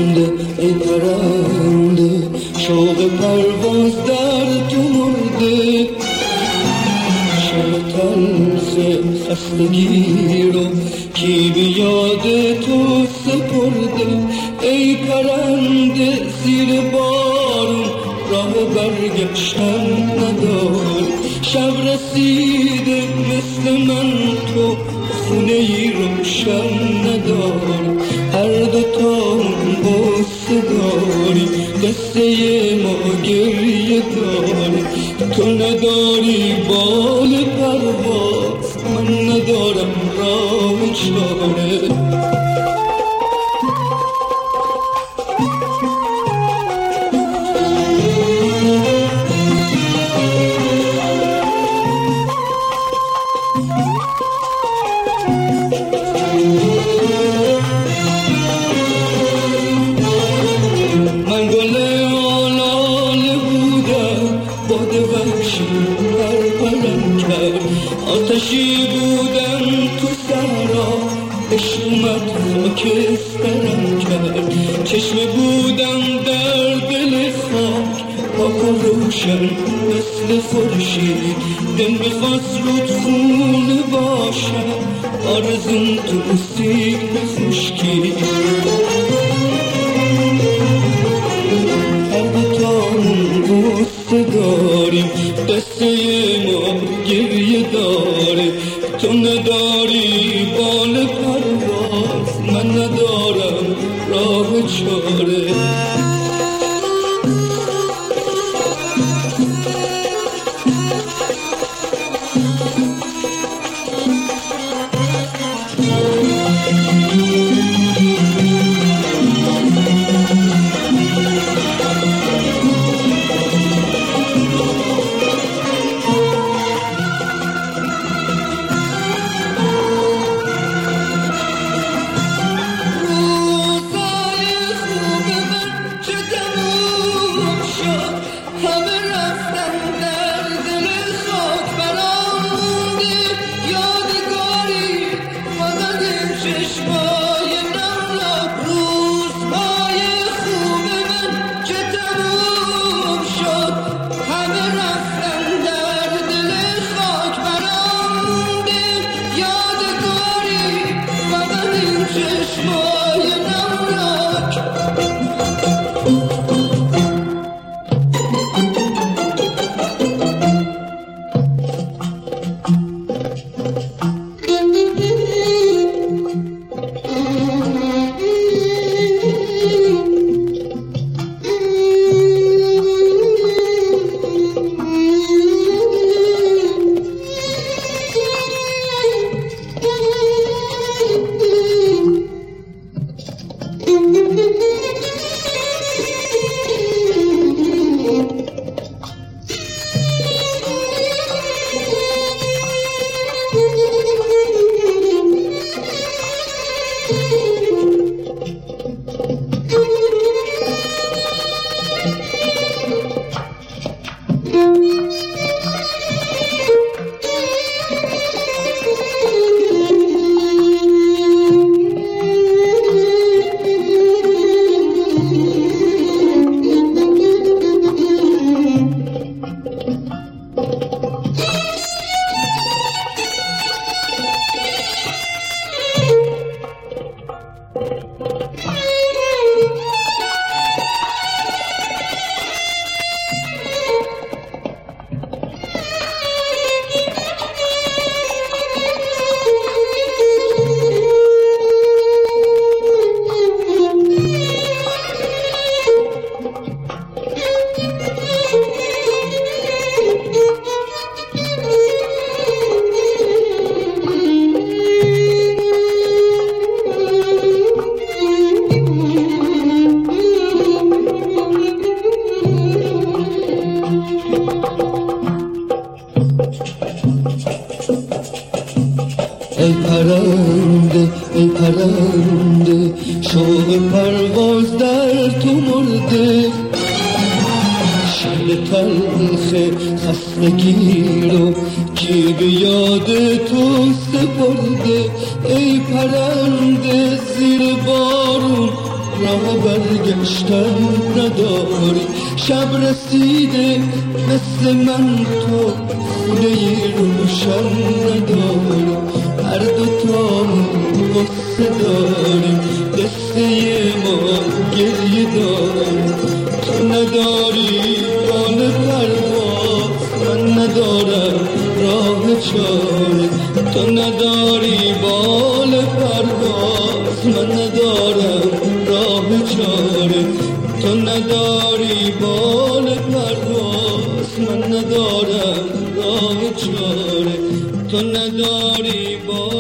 پرنده ای پرنده شوق پرواز در تو مرده شب تلخ خستگی رو کی به یاد تو سپرده ای پرنده زیر بارون راه برگشتن ندار شب رسیده مثل من تو خونه ای روشن ندار هر دوتامون قصه داری قصه ما گریه داری تو نداری بال پرواز من ندارم راه چاره من گل آلاله بودم باد وحشی پرپرم کرد آتشی بودم تو صحرا عشق اومد خاکسترم کرد چشمه بودم در دل خاک پاک و روشن مثل خورشید دل میخواست رود خونه باشم آرزوم تو سیب خشکی قصه داریم قصه ما گریه داره تو نداری بال پرواز من ندارم راه چاره ای پرنده ای پرنده شوق پرواز در تو مرده شب تلخ خستگی رو کی به یاد تو سپرده ای پرنده زیر بارون راه برگشتن نداری. شب رسیده مثل من تو خونه روشن نداری. هر دوتامون غصه داریم، قصه ما گریه داریم. تو نداری بال پرواز، من ندارم راه چاره. تو نداری بال پرواز، من ندارم راه چاره. تو نداری بال پرواز، من ندارم راه چاره. تو نداری بال